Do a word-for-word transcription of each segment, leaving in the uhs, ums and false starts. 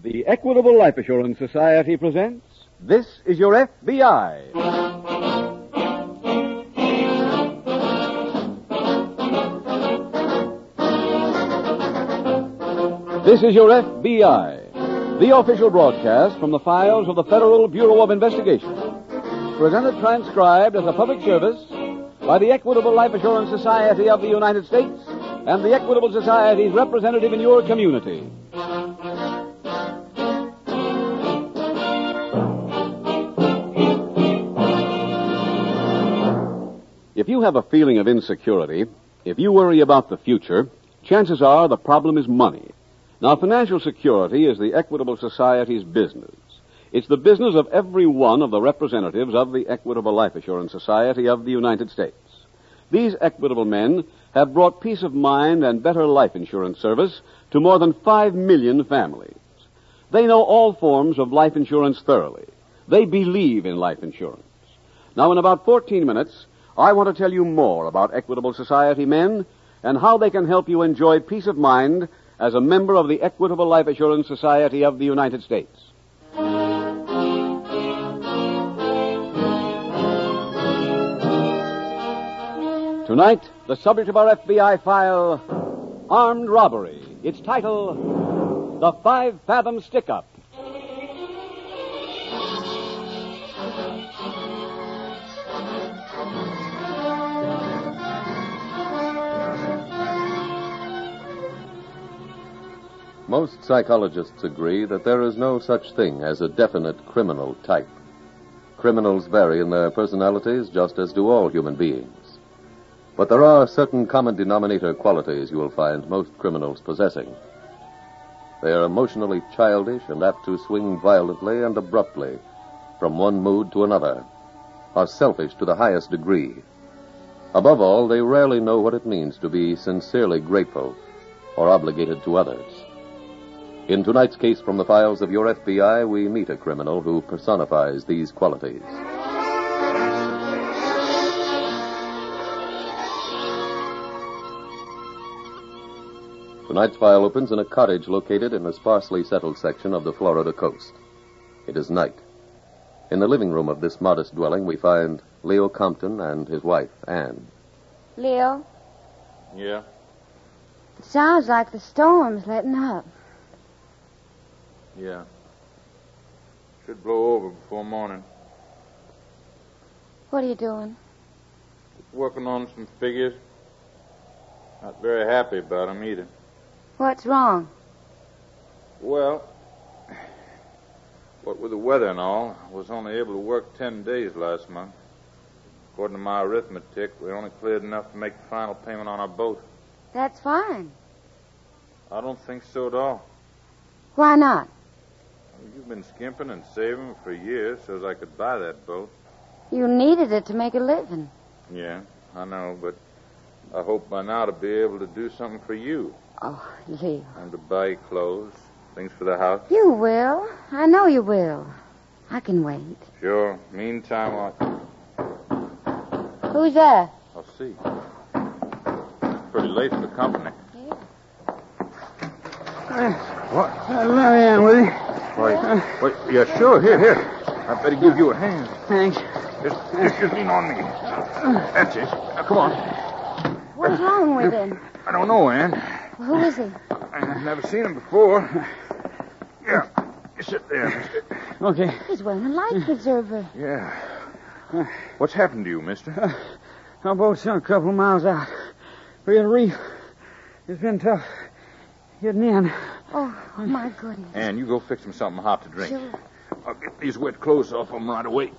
The Equitable Life Assurance Society presents This Is Your F B I. This is Your F B I, the official broadcast from the files of the Federal Bureau of Investigation. Presented transcribed as a public service by the Equitable Life Assurance Society of the United States and the Equitable Society's representative in your community. If you have a feeling of insecurity, if you worry about the future, chances are the problem is money. Now, financial security is the Equitable Society's business. It's the business of every one of the representatives of the Equitable Life Assurance Society of the United States. These equitable men have brought peace of mind and better life insurance service to more than five million families. They know all forms of life insurance thoroughly. They believe in life insurance. Now, in about fourteen minutes, I want to tell you more about Equitable Society men and how they can help you enjoy peace of mind as a member of the Equitable Life Assurance Society of the United States. Tonight, the subject of our F B I file, Armed Robbery. Its title, The Five Fathom Stick-Up. Most psychologists agree that there is no such thing as a definite criminal type. Criminals vary in their personalities just as do all human beings. But there are certain common denominator qualities you will find most criminals possessing. They are emotionally childish and apt to swing violently and abruptly from one mood to another, are selfish to the highest degree. Above all, they rarely know what it means to be sincerely grateful or obligated to others. In tonight's case from the files of your F B I, we meet a criminal who personifies these qualities. Tonight's file opens in a cottage located in a sparsely settled section of the Florida coast. It is night. In the living room of this modest dwelling, we find Leo Compton and his wife, Anne. Leo? Yeah? It sounds like the storm's letting up. Yeah. Should blow over before morning. What are you doing? Working on some figures. Not very happy about them either. What's wrong? Well, what with the weather and all, I was only able to work ten days last month. According to my arithmetic, we only cleared enough to make the final payment on our boat. That's fine. I don't think so at all. Why not? You've been skimping and saving for years so as I could buy that boat. You needed it to make a living. Yeah, I know, but I hope by now to be able to do something for you. Oh, Leo. And to buy you clothes, things for the house. You will. I know you will. I can wait. Sure. Meantime, I'll... Who's that? I'll see. Pretty late for the company. Uh, what? Uh, let me in with you. Why, uh, wait, yeah, sure. Here, here. I better give you a hand. Thanks. Just, just, just lean on me. That's it. Now, come on. What's wrong with him? I don't know, Ann. Well, who is he? I've never seen him before. Yeah. You sit there, mister. Okay. He's wearing a life preserver. Yeah. What's happened to you, mister? Uh, our boat's a couple of miles out. We're at a reef. It's been tough getting in. Oh, my goodness. Ann, you go fix him something hot to drink. Sure. I'll get these wet clothes off him right away.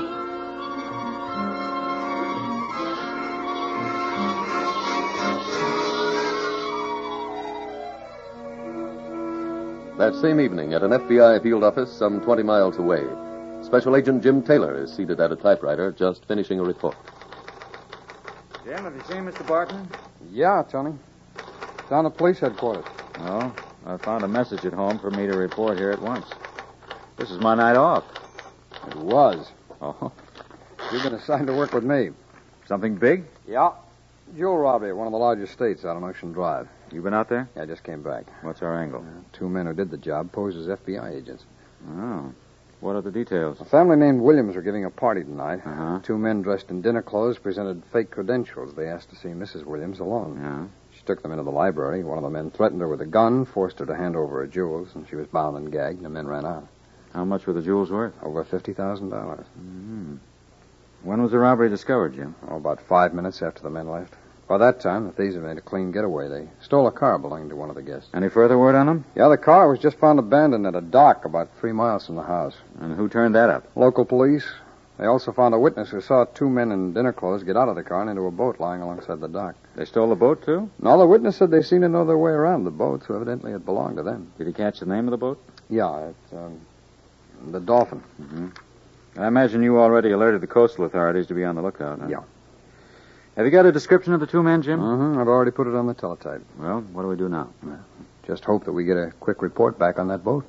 That same evening, at an F B I field office some twenty miles away, Special Agent Jim Taylor is seated at a typewriter just finishing a report. Jim, have you seen Mister Barton? Yeah, Tony. Down at police headquarters. No. I found a message at home for me to report here at once. This is my night off. It was. Oh. You've been assigned to work with me. Something big? Yeah. Jewel robbery at one of the largest estates out on Ocean Drive. You been out there? Yeah, I just came back. What's our angle? Uh, two men who did the job posed as F B I agents. Oh. What are the details? A family named Williams were giving a party tonight. Uh-huh. Two men dressed in dinner clothes presented fake credentials. They asked to see Missus Williams alone. Yeah. She took them into the library. One of the men threatened her with a gun, forced her to hand over her jewels, and she was bound and gagged, and the men ran out. How much were the jewels worth? Over fifty thousand dollars. Mm-hmm. When was the robbery discovered, Jim? Oh, about five minutes after the men left. By that time, the thieves had made a clean getaway. They stole a car belonging to one of the guests. Any further word on them? Yeah, the car was just found abandoned at a dock about three miles from the house. And who turned that up? Local police. They also found a witness who saw two men in dinner clothes get out of the car and into a boat lying alongside the dock. They stole the boat, too? No, the witness said they seemed to know their way around the boat, so evidently it belonged to them. Did he catch the name of the boat? Yeah, it's, um, the Dolphin. Mm-hmm. I imagine you already alerted the coastal authorities to be on the lookout, huh? Yeah. Have you got a description of the two men, Jim? Mm-hmm. I've already put it on the teletype. Well, what do we do now? Well, just hope that we get a quick report back on that boat.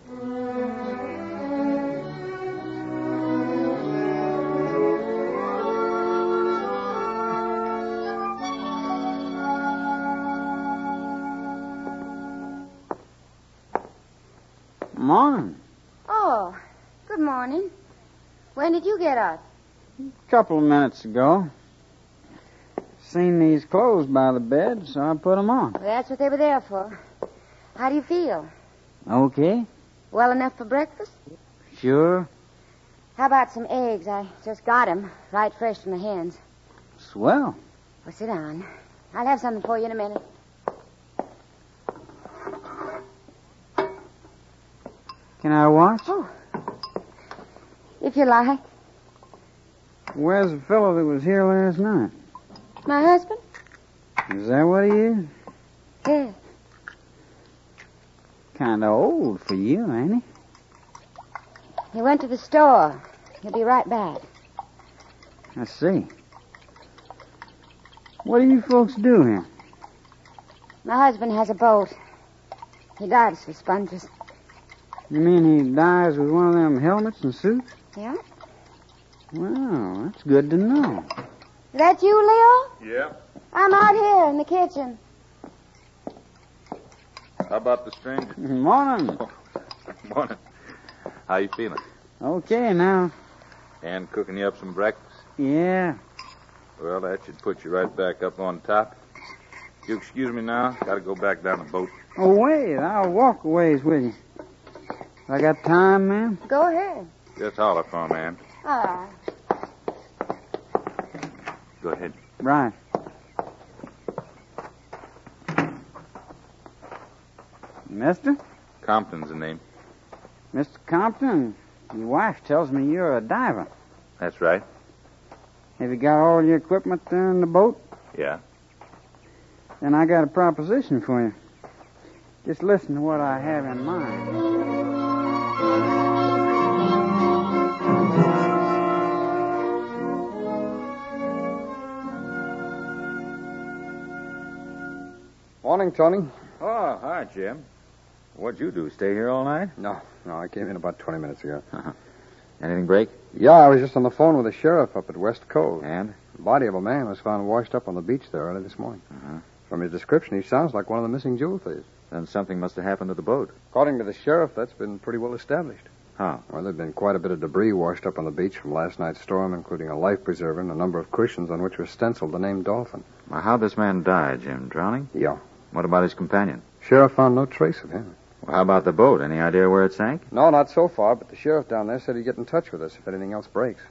Morning. Oh, good morning. When did you get up? A couple of minutes ago. Seen these clothes by the bed, so I put them on. Well, that's what they were there for. How do you feel? Okay. Well enough for breakfast? Sure. How about some eggs? I just got 'em, right fresh from the hens. Swell. Well, sit down. I'll have something for you in a minute. Can I watch? Oh. If you like. Where's the fellow that was here last night? My husband? Is that what he is? Yes. Kind of old for you, ain't he? He went to the store. He'll be right back. I see. What do you folks do here? My husband has a boat. He dives for sponges. You mean he dives with one of them helmets and suits? Yeah? Well, that's good to know. Is that you, Leo? Yeah. I'm out here in the kitchen. How about the stranger? Morning. Morning. How you feeling? Okay, now. And cooking you up some breakfast? Yeah. Well, that should put you right back up on top. You excuse me now? Gotta go back down the boat. Oh, wait. I'll walk a ways with you. I got time, ma'am? Go ahead. Just holler for me, man. All right. Go ahead. Right. Mister? Compton's the name. Mister Compton, your wife tells me you're a diver. That's right. Have you got all your equipment there in the boat? Yeah. Then I got a proposition for you. Just listen to what I have in mind. Morning, Tony. Oh, hi, Jim. What'd you do, stay here all night? No, no, I came in about twenty minutes ago. Uh-huh. Anything break? Yeah, I was just on the phone with the sheriff up at West Cove. And? The body of a man was found washed up on the beach there early this morning. Uh-huh. From his description, he sounds like one of the missing jewel thieves. Then something must have happened to the boat. According to the sheriff, that's been pretty well established. How? Well, there'd been quite a bit of debris washed up on the beach from last night's storm, including a life preserver and a number of cushions on which was stenciled the name Dolphin. Well, how'd this man die, Jim? Drowning? Yeah. What about his companion? Sheriff found no trace of him. Well, how about the boat? Any idea where it sank? No, not so far, but the sheriff down there said he'd get in touch with us if anything else breaks.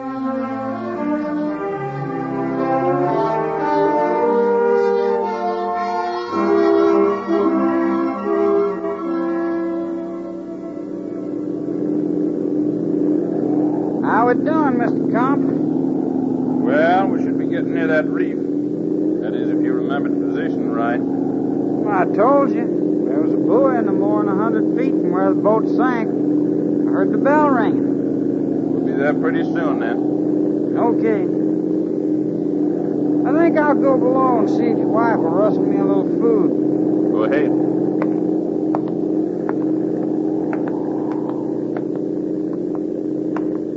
How we doing, Mister Compton? Well, we should be getting near that reef. That is, if you remember the position right. Well, I told you. There was a buoy in the more than a hundred feet from where the boat sank. I heard the bell ringing. We'll be there pretty soon, then. Okay. I think I'll go below and see if your wife will rustle me a little food. Go ahead.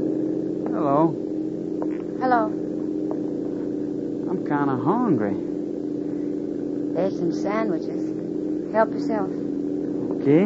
Hello. Hello. I'm kind of hungry. some sandwiches. Help yourself. Okay.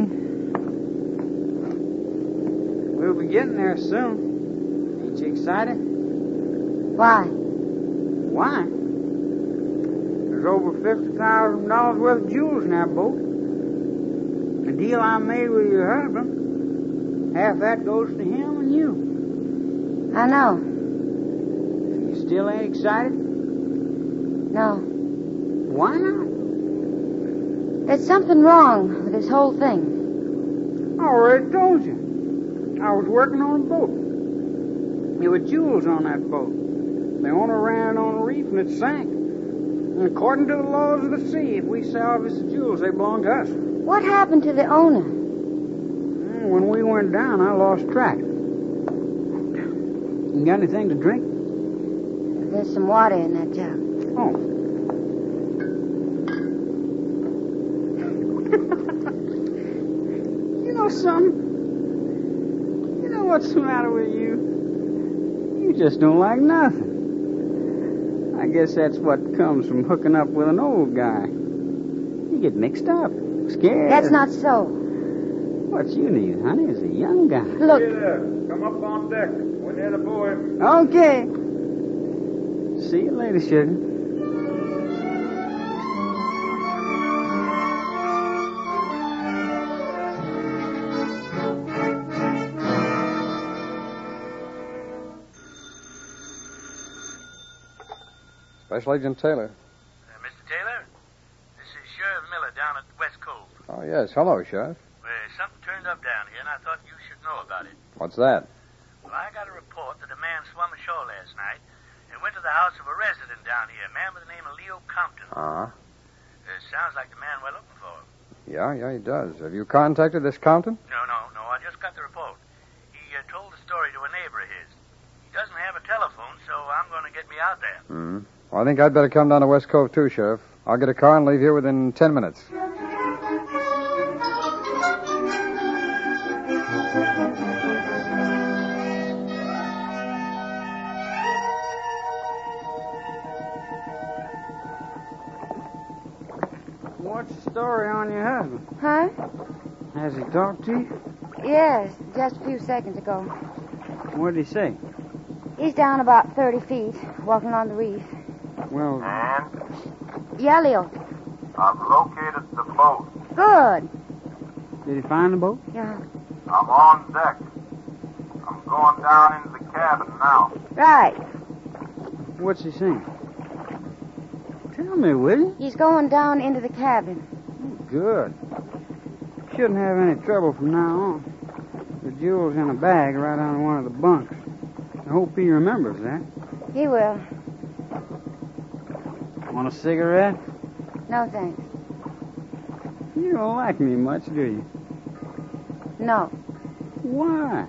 We'll be getting there soon. Ain't you excited? Why? Why? There's over fifty thousand dollars worth of jewels in that boat. The deal I made with your husband, half that goes to him and you. I know. You still ain't excited? No. Why not? There's something wrong with this whole thing. I already told you. I was working on a boat. There were jewels on that boat. The owner ran on a reef and it sank. And according to the laws of the sea, if we salvage the jewels, they belong to us. What happened to the owner? When we went down, I lost track. You got anything to drink? There's some water in that jug. Oh. You know something? You know what's the matter with you? You just don't like nothing. I guess that's what comes from hooking up with an old guy. You get mixed up, scared. That's not so. What you need, honey, is a young guy. Look. Hey there. Come up on deck. We're near the buoy. Okay. See you later, sugar. Special Agent Taylor. Uh, Mister Taylor, this is Sheriff Miller down at West Cove. Oh, yes. Hello, Sheriff. Well, something turned up down here, and I thought you should know about it. What's that? Well, I got a report that a man swum ashore last night and went to the house of a resident down here, a man by the name of Leo Compton. Uh-huh. Uh, sounds like the man we're looking for. Yeah, yeah, he does. Have you contacted this Compton? No, no, no, I just got the report. He uh, told the story to a neighbor of his. He doesn't have a telephone, so I'm going to get me out there. Hmm. Well, I think I'd better come down to West Cove, too, Sheriff. I'll get a car and leave here within ten minutes. What's the story on your husband? Huh? Has he talked to you? Yes, just a few seconds ago. What did he say? He's down about thirty feet, walking on the reef. Well, And Yeah, Leo. I've located the boat. Good. did he find the boat? Yeah. I'm on deck. I'm going down into the cabin now. Right. What's he saying? Tell me, will you? He's going down into the cabin. Good. Shouldn't have any trouble from now on. The jewel's in a bag right on one of the bunks. I hope he remembers that. He will. Want a cigarette? No, thanks. You don't like me much, do you? No. Why?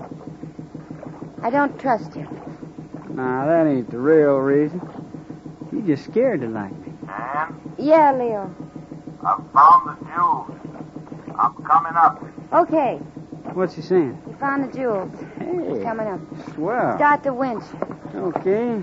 I don't trust you. Nah, that ain't the real reason. You just scared to like me. And Yeah, Leo. I've found the jewels. I'm coming up. Okay. What's he saying? He found the jewels. Hey, He's coming up. swell. Start the winch. Okay.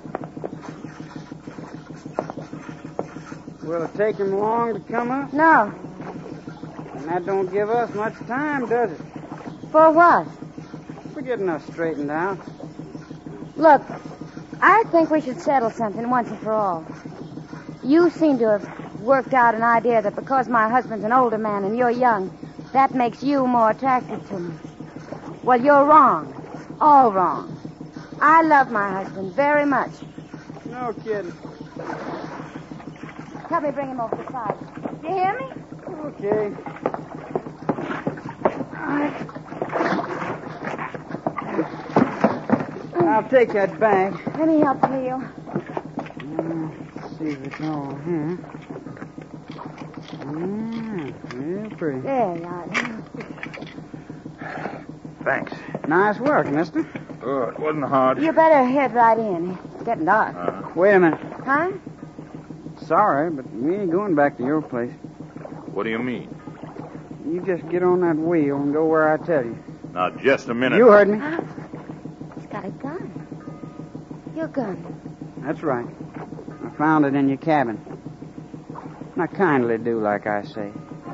Will it take him long to come up? No. And that don't give us much time, does it? For what? We're getting us straightened out. Look, I think we should settle something once and for all. You seem to have worked out an idea that because my husband's an older man and you're young, that makes you more attractive to me. Well, you're wrong. All wrong. I love my husband very much. No kidding. Help me bring him over the side. Do you hear me? Okay. I'll take that bag. Let me help Leo. Uh, let's see if it's all here. Mm, real pretty. There you are. Thanks. Nice work, mister. Oh, it wasn't hard. You better head right in. It's getting dark. Uh, Wait a minute. Huh? Sorry, but we ain't going back to your place. what do you mean? You just get on that wheel and go where I tell you. Now, just a minute. You heard me. Huh? He's got a gun. Your gun. That's right. I found it in your cabin. Now kindly do like I say.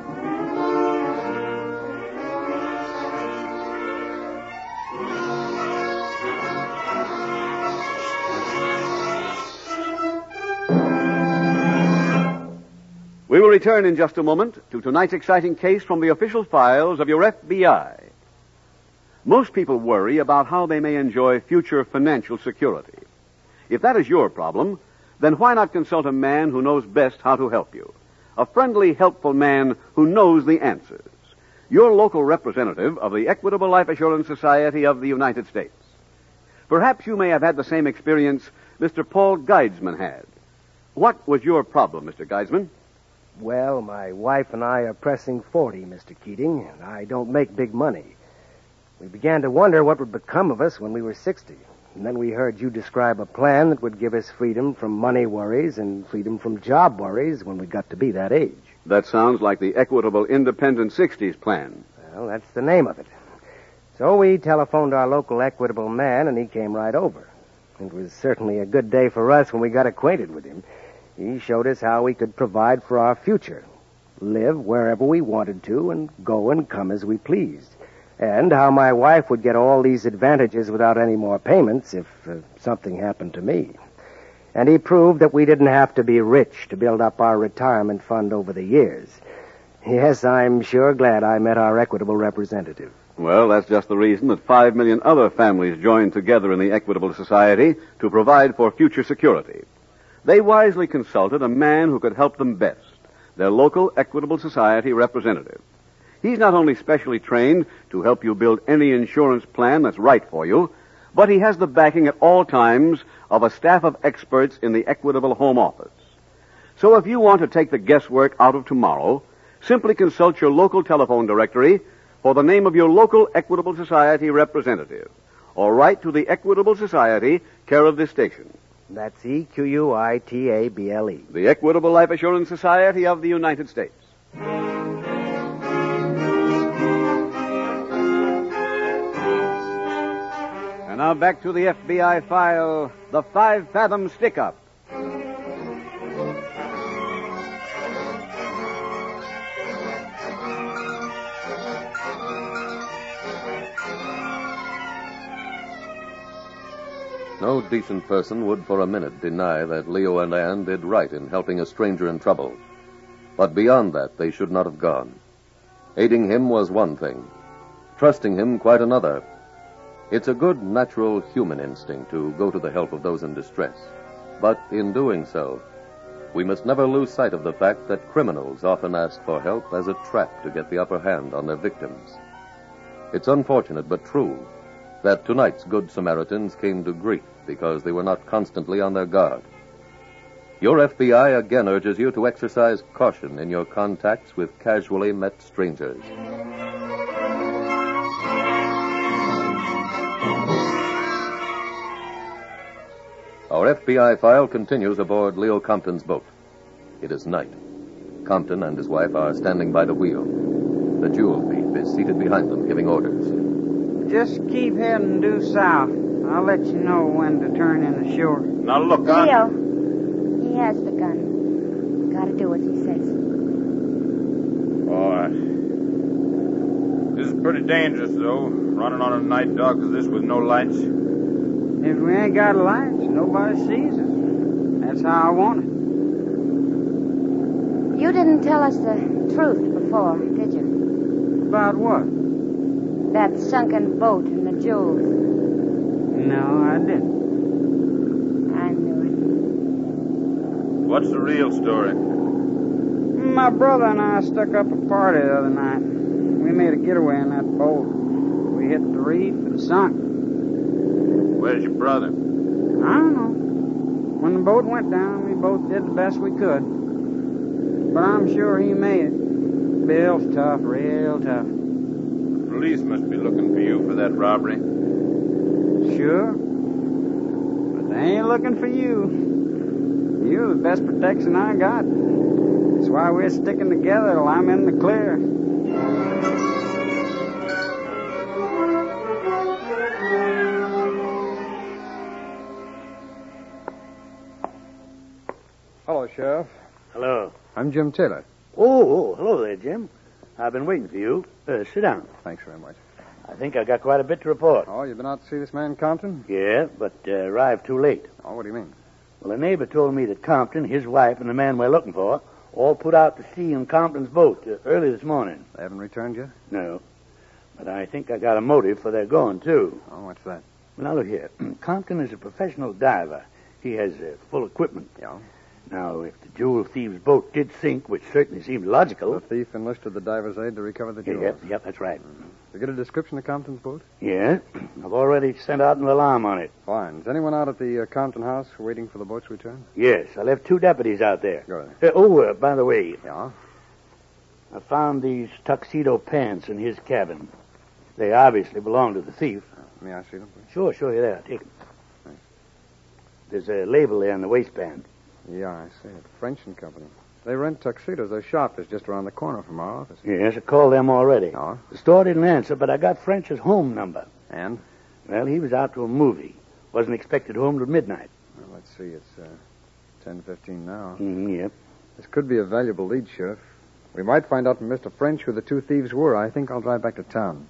We will return in just a moment to tonight's exciting case from the official files of your F B I. Most people worry about how they may enjoy future financial security. If that is your problem, then why not consult a man who knows best how to help you? A friendly, helpful man who knows the answers. Your local representative of the Equitable Life Assurance Society of the United States. Perhaps you may have had the same experience Mister Paul Geidsman had. What was your problem, Mister Geidsman? Well, my wife and I are pressing forty, Mister Keating, and I don't make big money. We began to wonder what would become of us when we were sixty. And then we heard you describe a plan that would give us freedom from money worries and freedom from job worries when we got to be that age. That sounds like the Equitable Independent sixties plan. Well, that's the name of it. So we telephoned our local Equitable man, and he came right over. It was certainly a good day for us when we got acquainted with him. He showed us how we could provide for our future, live wherever we wanted to, and go and come as we pleased. And how my wife would get all these advantages without any more payments if uh, something happened to me. And he proved that we didn't have to be rich to build up our retirement fund over the years. Yes, I'm sure glad I met our Equitable representative. Well, that's just the reason that five million other families joined together in the Equitable Society to provide for future security. They wisely consulted a man who could help them best, their local Equitable Society representative. He's not only specially trained to help you build any insurance plan that's right for you, but he has the backing at all times of a staff of experts in the Equitable Home Office. So if you want to take the guesswork out of tomorrow, simply consult your local telephone directory for the name of your local Equitable Society representative, or write to the Equitable Society, care of this station. That's E Q U I T A B L E. The Equitable Life Assurance Society of the United States. And now back to the F B I file, the Five Fathom Stick-Up. No decent person would for a minute deny that Leo and Ann did right in helping a stranger in trouble. But beyond that, they should not have gone. Aiding him was one thing. Trusting him quite another. It's a good, natural human instinct to go to the help of those in distress. But in doing so, we must never lose sight of the fact that criminals often ask for help as a trap to get the upper hand on their victims. It's unfortunate but true that tonight's Good Samaritans came to grief because they were not constantly on their guard. Your F B I again urges you to exercise caution in your contacts with casually met strangers. Our F B I file continues aboard Leo Compton's boat. It is night. Compton and his wife are standing by the wheel. The jewel thief is seated behind them, giving orders. Just keep heading due south. I'll let you know when to turn in the shore. Now look, I... Leo, he has the gun. Gotta do what he says. Oh, I... This is pretty dangerous, though, running on a night dark as this with no lights. If we ain't got lights, nobody sees us. That's how I want it. You didn't tell us the truth before, did you? About what? That sunken boat and the jewels. No, I didn't. I knew it. What's the real story? My brother and I stuck up a party the other night. We made a getaway in that boat. We hit the reef and sunk. Where's your brother? I don't know. When the boat went down, we both did the best we could. But I'm sure he made it. Bill's tough, real tough. Police must be looking for you for that robbery. Sure. But they ain't looking for you. You're the best protection I got. That's why we're sticking together till I'm in the clear. Hello, Sheriff. Hello. I'm Jim Taylor. Oh, oh, hello there, Jim. I've been waiting for you. Uh, sit down. Thanks very much. I think I got quite a bit to report. Oh, you've been out to see this man, Compton? Yeah, but uh, arrived too late. Oh, what do you mean? Well, a neighbor told me that Compton, his wife, and the man we're looking for all put out to sea in Compton's boat uh, early this morning. They haven't returned yet? No. But I think I got a motive for their going, too. Oh, what's that? Well, now, look here. Compton is a professional diver. He has uh, full equipment. Yeah. Now, if the jewel thief's boat did sink, which certainly seems logical... The thief enlisted the diver's aid to recover the jewels. Yep, yep, that's right. Mm-hmm. Did you get a description of Compton's boat? Yeah. I've already sent out an alarm on it. Fine. Is anyone out at the uh, Compton house waiting for the boat's return? Yes, I left two deputies out there. Good. Uh, oh, uh, by the way... Yeah? I found these tuxedo pants in his cabin. They obviously belong to the thief. Uh, may I see them, please? Sure, sure, here they are. Take them. Thanks. There's a label there on the waistband. Yeah, I see it. French and Company. They rent tuxedos. Their shop is just around the corner from our office. Yes, I called them already. Oh? The store didn't answer, but I got French's home number. And? Well, he was out to a movie. Wasn't expected home till midnight. Well, let's see. It's uh, ten fifteen now. Mm, yep. This could be a valuable lead, Sheriff. We might find out from Mister French who the two thieves were. I think I'll drive back to town.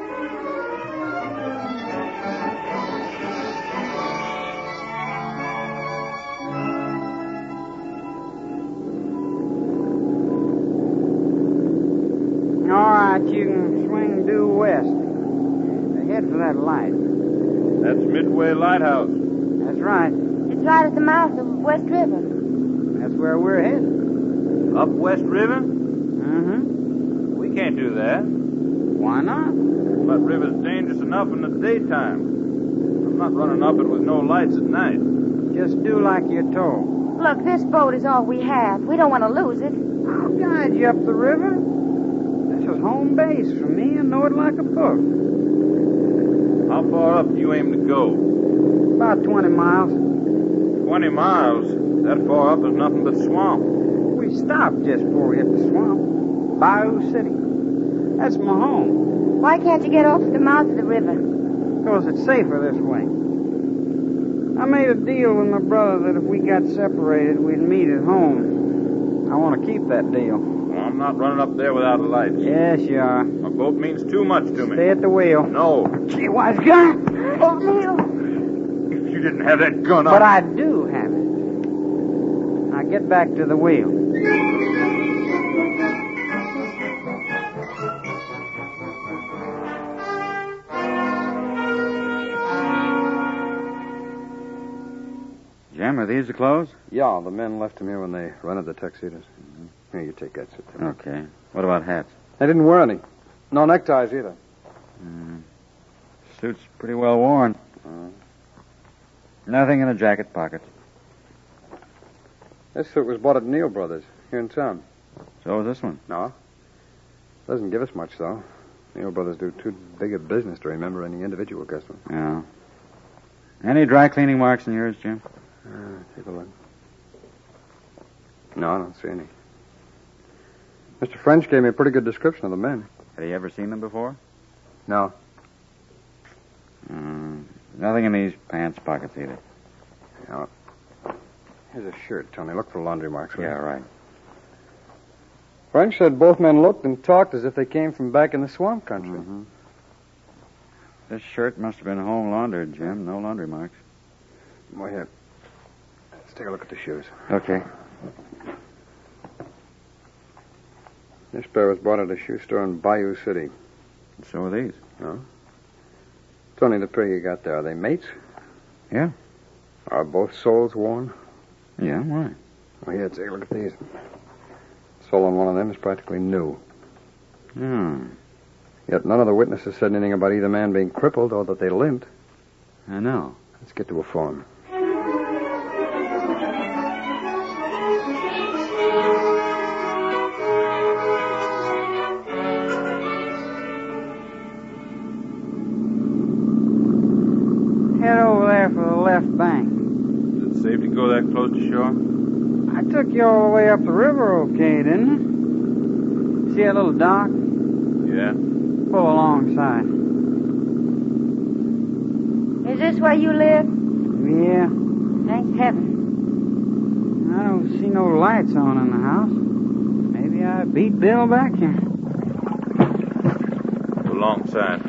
You can swing due west. Head for that light. That's Midway Lighthouse. That's right. It's right at the mouth of West River. That's where we're headed. Up West River? Mm-hmm. We can't do that. Why not? That river's dangerous enough in the daytime. I'm not running up it with no lights at night. Just do like you're told. Look, this boat is all we have. We don't want to lose it. I'll guide you up the river. This is home base for me. I know it like a book. How far up do you aim to go? About twenty miles. Twenty miles? That far up is nothing but swamp. We stopped just before we hit the swamp. Bayou City. That's my home. Why can't you get off at the mouth of the river? Because it's safer this way. I made a deal with my brother that if we got separated, we'd meet at home. I want to keep that deal. Well, I'm not running up there without a light. Yes, you are. A boat means too much to me. Stay at the wheel. No. Gee, wise gun. Oh, Leo. If you didn't have that gun, But I do have it. Now get back to the wheel. Jim, are these the clothes? Yeah, the men left them here when they rented the tuxedos. Mm-hmm. Here, you take that. Sit there. Okay. What about hats? They didn't wear any. No neckties either. Mm. Suit's pretty well worn. Uh, Nothing in the jacket pockets. this suit was bought at Neal Brothers, here in town. So is this one. No. Doesn't give us much, though. Neal Brothers do too big a business to remember any individual customer. Yeah. Any dry cleaning marks in yours, Jim? Uh, take a look. No, I don't see any. Mister French gave me a pretty good description of the men. Had he ever seen them before? No. Mm, nothing in these pants pockets either. No. Here's a shirt, Tony. Look for laundry marks. will you? Yeah, right. French said both men looked and talked as if they came from back in the swamp country. Mm-hmm. This shirt must have been home laundered, Jim. No laundry marks. Well, here. Let's take a look at the shoes. Okay. This pair was bought at a shoe store in Bayou City. So are these. No? Tony, the pair you got there, are they mates? Yeah. Are both soles worn? Yeah, why? Oh, here, take a look at these. The sole on one of them is practically new. Hmm. Yet none of the witnesses said anything about either man being crippled or that they limped. I know. Let's get to a phone. Head over there for the left bank. Is it safe to go that close to shore? I took you all the way up the river okay, didn't I? See that little dock? Yeah. Pull alongside. Is this where you live? Yeah. Thank heaven. I don't see no lights on in the house. beat Bill back here. Alongside.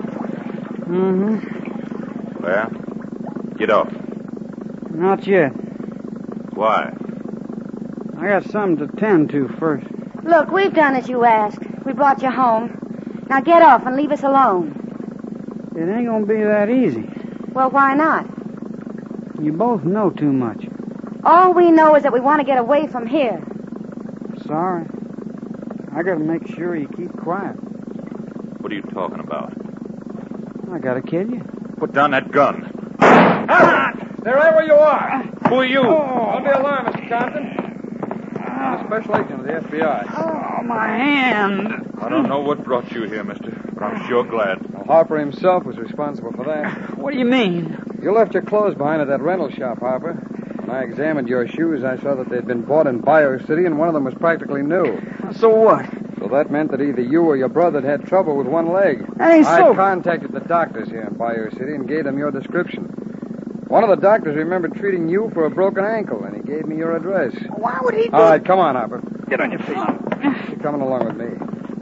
Mm-hmm. Well, get off. Not yet. Why? I got something to tend to first. Look, we've done as you asked. We brought you home. Now get off and leave us alone. It ain't gonna be that easy. Well, why not? You both know too much. All we know is that we want to get away from here. Sorry. I gotta make sure you keep quiet. What are you talking about? I gotta kill you. Put down that gun. Ah! Stay right where you are. Who are you? Oh. Don't be alarmed, Mister Compton. I'm a special agent of the F B I. Oh, my hand. I don't know what brought you here, mister, but I'm sure glad. Well, Harper himself was responsible for that. What do you mean? You left your clothes behind at that rental shop, Harper. When I examined your shoes, I saw that they'd been bought in Bayou City, and one of them was practically new. So what? So that meant that either you or your brother had had trouble with one leg. That ain't I so. contacted the doctors here in Bayou City and gave them your description. One of the doctors remembered treating you for a broken ankle, and he gave me your address. Why would he do... All right, come on, Harper. Get on your feet. You're coming along with me.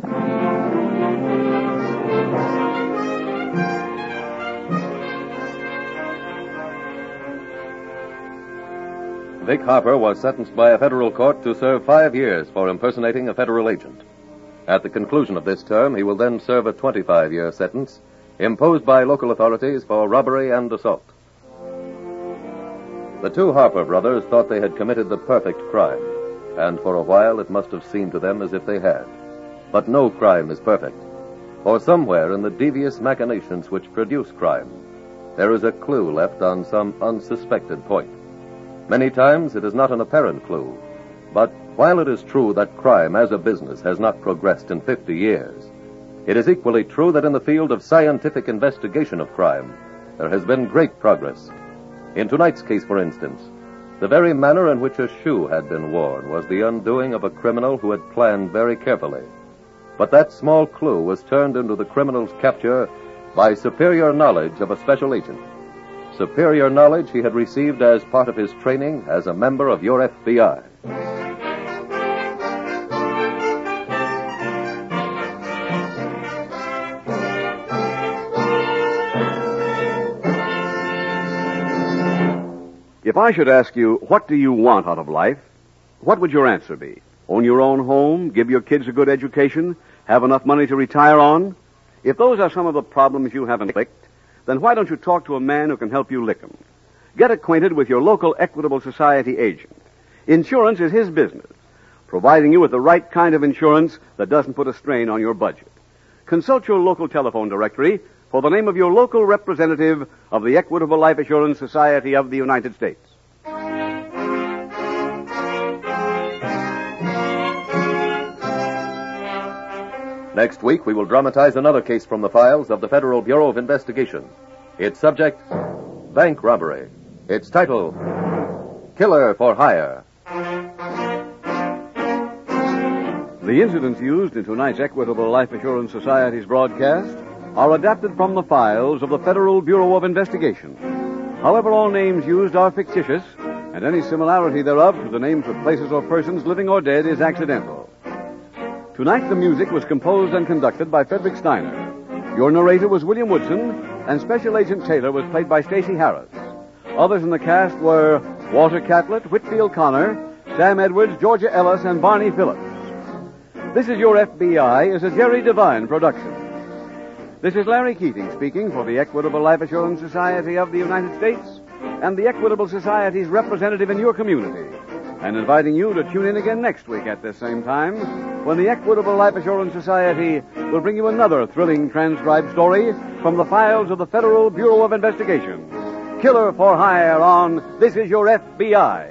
Vic Harper was sentenced by a federal court to serve five years for impersonating a federal agent. At the conclusion of this term, he will then serve a twenty-five-year sentence imposed by local authorities for robbery and assault. The two Harper brothers thought they had committed the perfect crime, and for a while it must have seemed to them as if they had. But no crime is perfect, for somewhere in the devious machinations which produce crime, there is a clue left on some unsuspected point. Many times it is not an apparent clue, but while it is true that crime as a business has not progressed in fifty years, it is equally true that in the field of scientific investigation of crime, there has been great progress. In tonight's case, for instance, the very manner in which a shoe had been worn was the undoing of a criminal who had planned very carefully. But that small clue was turned into the criminal's capture by superior knowledge of a special agent. Superior knowledge he had received as part of his training as a member of your F B I. If I should ask you, what do you want out of life? What would your answer be? Own your own home, give your kids a good education, have enough money to retire on? If those are some of the problems you have in licked, then why don't you talk to a man who can help you lick them? Get acquainted with your local Equitable Society agent. Insurance is his business, providing you with the right kind of insurance that doesn't put a strain on your budget. Consult your local telephone directory for the name of your local representative of the Equitable Life Assurance Society of the United States. Next week, we will dramatize another case from the files of the Federal Bureau of Investigation. Its subject, bank robbery. Its title, Killer for Hire. The incidents used in tonight's Equitable Life Assurance Society's broadcast are adapted from the files of the Federal Bureau of Investigation. However, all names used are fictitious, and any similarity thereof to the names of places or persons living or dead is accidental. Tonight, the music was composed and conducted by Frederick Steiner. Your narrator was William Woodson, and Special Agent Taylor was played by Stacey Harris. Others in the cast were Walter Catlett, Whitfield Connor, Sam Edwards, Georgia Ellis, and Barney Phillips. This Is Your F B I is a Jerry Devine production. This is Larry Keating speaking for the Equitable Life Assurance Society of the United States and the Equitable Society's representative in your community, and inviting you to tune in again next week at this same time when the Equitable Life Assurance Society will bring you another thrilling transcribed story from the files of the Federal Bureau of Investigation. Killer for Hire on This Is Your F B I.